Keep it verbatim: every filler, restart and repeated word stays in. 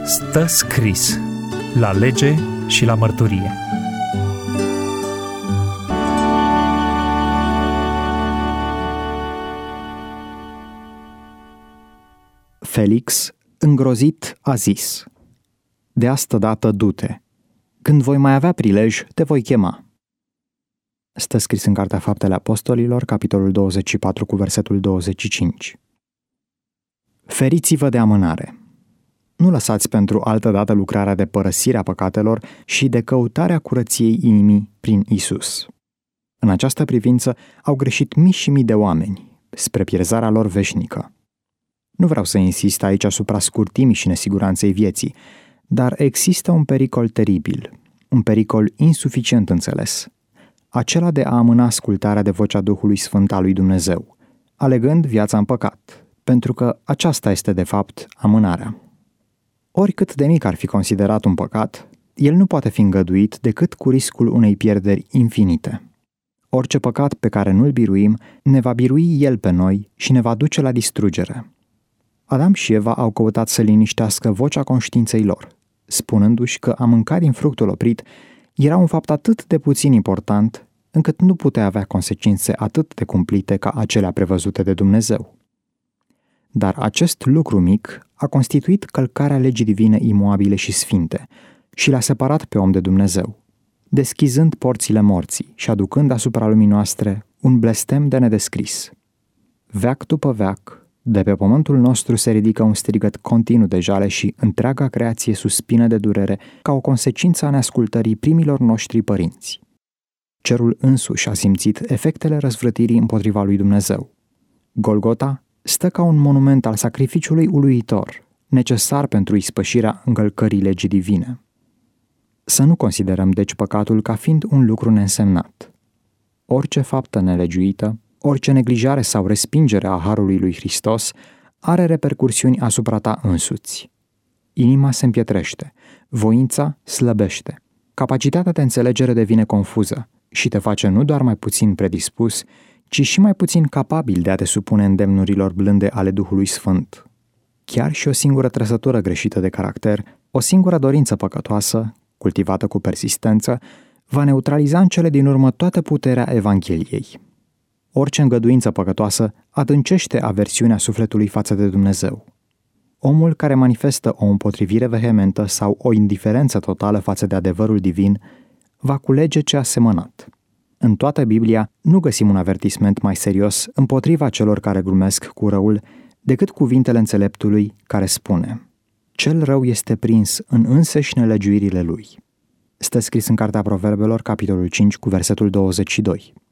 Stă scris la lege și la mărturie. Felix, îngrozit, a zis: „De asta dată du-te. Când voi mai avea prilej, te voi chema.” Stă scris în Cartea Faptele Apostolilor, capitolul douăzeci și patru, cu versetul douăzeci și cinci. Feriți-vă de amânare. Nu lăsați pentru altă dată lucrarea de părăsire a păcatelor și de căutarea curăției inimii prin Isus. În această privință au greșit mii și mii de oameni, spre pierzarea lor veșnică. Nu vreau să insist aici asupra scurtimii și nesiguranței vieții, dar există un pericol teribil, un pericol insuficient înțeles, acela de a amâna ascultarea de vocea Duhului Sfânt al lui Dumnezeu, alegând viața în păcat, pentru că aceasta este de fapt amânarea. Oricât de mic ar fi considerat un păcat, el nu poate fi îngăduit decât cu riscul unei pierderi infinite. Orice păcat pe care nu-l biruim, ne va birui el pe noi și ne va duce la distrugere. Adam și Eva au căutat să liniștească vocea conștiinței lor, spunându-și că a mânca din fructul oprit era un fapt atât de puțin important, încât nu putea avea consecințe atât de cumplite ca acelea prevăzute de Dumnezeu. Dar acest lucru mic a constituit călcarea legii divine imoabile și sfinte și l-a separat pe om de Dumnezeu, deschizând porțile morții și aducând asupra lumii noastre un blestem de nedescris. Veac după veac, de pe pământul nostru se ridică un strigăt continuu de jale și întreaga creație suspină de durere ca o consecință a neascultării primilor noștri părinți. Cerul însuși a simțit efectele răzvrătirii împotriva lui Dumnezeu. Golgota stă ca un monument al sacrificiului uluitor, necesar pentru ispășirea încălcării legii divine. Să nu considerăm deci păcatul ca fiind un lucru neînsemnat. Orice faptă nelegiuită, orice neglijare sau respingere a harului lui Hristos are repercursiuni asupra ta însuți. Inima se împietrește, voința slăbește, capacitatea de înțelegere devine confuză și te face nu doar mai puțin predispus, ci și mai puțin capabil de a te supune îndemnurilor blânde ale Duhului Sfânt. Chiar și o singură trăsătură greșită de caracter, o singură dorință păcătoasă, cultivată cu persistență, va neutraliza în cele din urmă toată puterea Evangheliei. Orice îngăduință păcătoasă adâncește aversiunea sufletului față de Dumnezeu. Omul care manifestă o împotrivire vehementă sau o indiferență totală față de adevărul divin va culege ce a semănat. În toată Biblia nu găsim un avertisment mai serios împotriva celor care glumesc cu răul decât cuvintele înțeleptului care spune: „Cel rău este prins în însăși nelegiuirile lui.” Stă scris în Cartea Proverbelor, capitolul cinci, cu versetul douăzeci și doi.